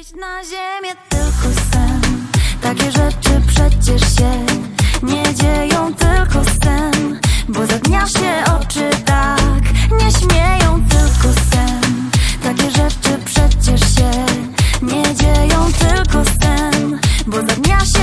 Przyjść na ziemię tylko sen. Takie rzeczy przecież się nie dzieją, tylko sen. Bo za dnia się oczy tak nie śmieją, tylko sen. Takie rzeczy przecież się nie dzieją, tylko sen. Bo za dnia się